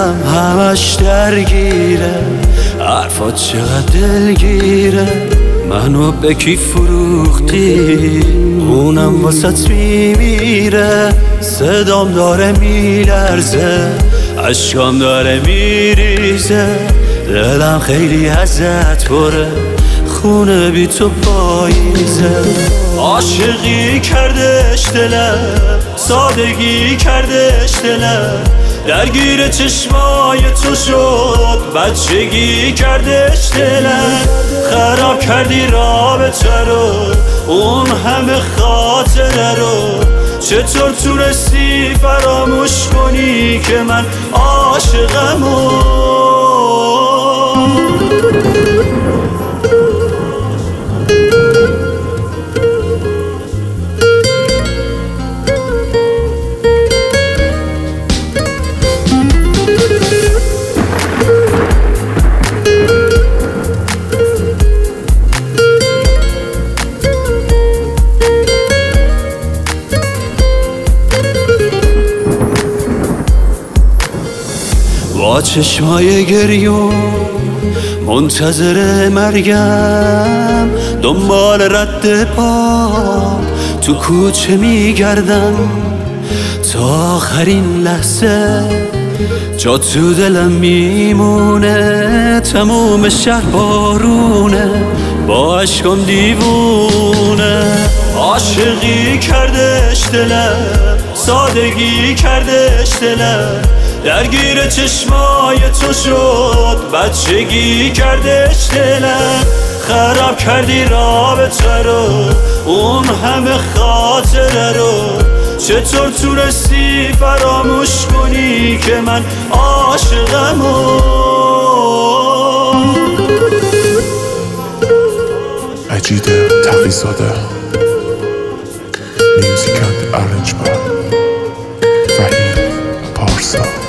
دلم همش درگیره، حرفات چقدر دلگیره. منو به کی فروختی اونم واسط میمیره. صدام داره میلرزه، اشکام داره میریزه، دلم خیلی ازت پره، خونه بی تو پاییزه. عاشقی کردش دلم، سادگی کردش دلم، درگیر چشمای تو شد، بچگی کردش دلم. خراب کردی رابطه رو، اون همه خاطره رو، چطور تونستی فراموش کنی که من عاشقمو؟ با چشمای گریون منتظر مرگم، دنبال رد پا تو کوچه میگردم، تا آخرین لحظه جا تو دلم میمونه. تموم شهر بارونه، با عشقم دیوونه. عاشقی کردش دلم، سادگی کردش دلم، درگیر چشمای تو شد، بچگی کردش دلم. خراب کردی رابطه رو، اون همه خاطره رو، چطور تونستی فراموش کنی که من عاشقمو؟ مجید تقی‌زاده، میوزیک اند ارنجمنت فهیم پارسا.